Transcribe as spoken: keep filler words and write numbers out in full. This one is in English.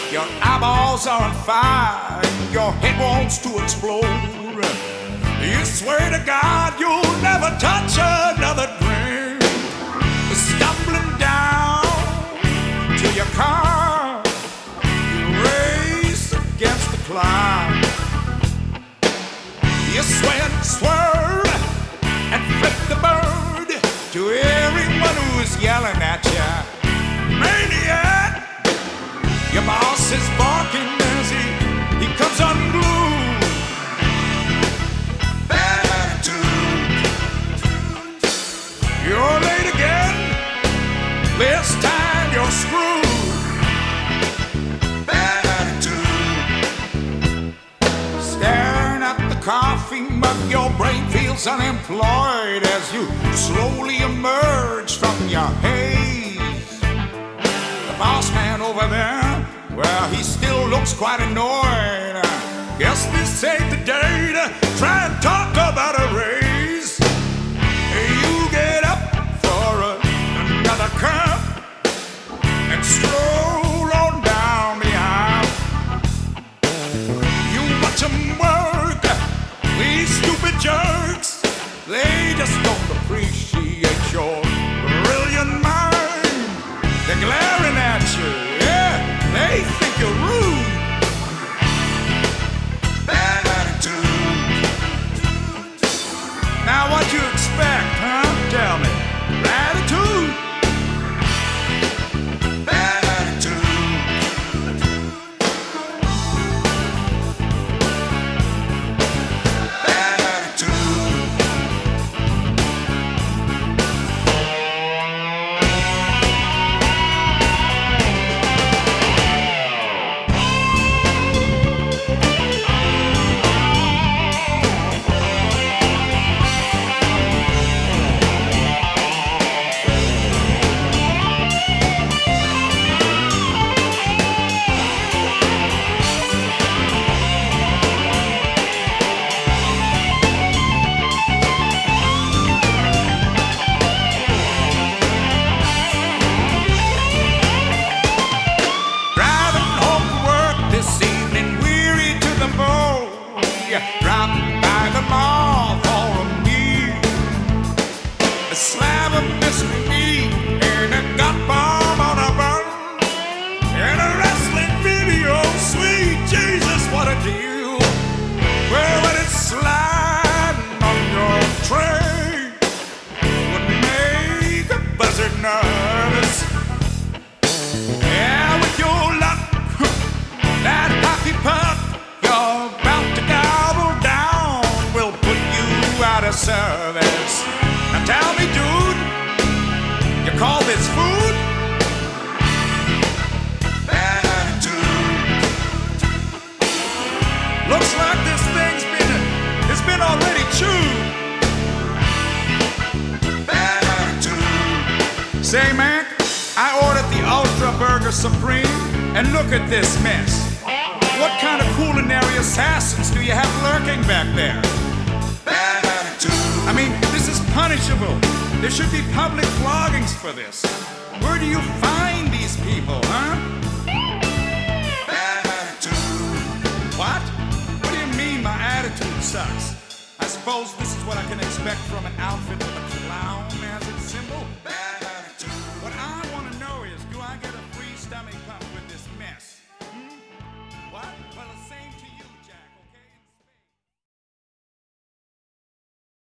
Your eyeballs are on fire, your head wants to explode. You swear to God you'll never touch another drink. Stumbling down to your car, you race against the clock. You swear, swerve, and flip the bird to everyone who's yelling at you. Maniac! Your boss is barking as he, he comes unglued. Bad attitude. You're late again. This time you're screwed. Bad attitude. Staring at the coffee mug, your brain feels unemployed as you slowly emerge from your haze. The boss man over there, well, he still looks quite annoyed. Guess this ain't the day to try and talk about a raise. You get up for a, another cup and stroll on down the aisle. You watch them work, these stupid jerks. They just don't appreciate your brilliant mind. They're glaring at you, yeah, they think you're rude. Bad attitude. Now what you expect, huh? Tell me. Attitude. Bad attitude. Bad attitude. Drop by the mall for a meal, a slab of Mister Meat and a gut bomb on a bun, and a wrestling video. Sweet Jesus, what a deal! Well, when it's sliding on your tray, would make a buzzard nervous. Yeah, with your luck, that hockey puck you're about to gobble down will put you out of service. Now tell me, dude, you call this food? Bad attitude. Looks like this thing's been, it's been already chewed. Bad attitude. Say, man, I ordered the Ultra Burger Supreme, and look at this mess. What kind of culinary assassins do you have lurking back there? Bad attitude. I mean, this is punishable. There should be public floggings for this. Where do you find these people, huh? Bad attitude. What? What do you mean my attitude sucks? I suppose this is what I can expect from an outfit with a clown?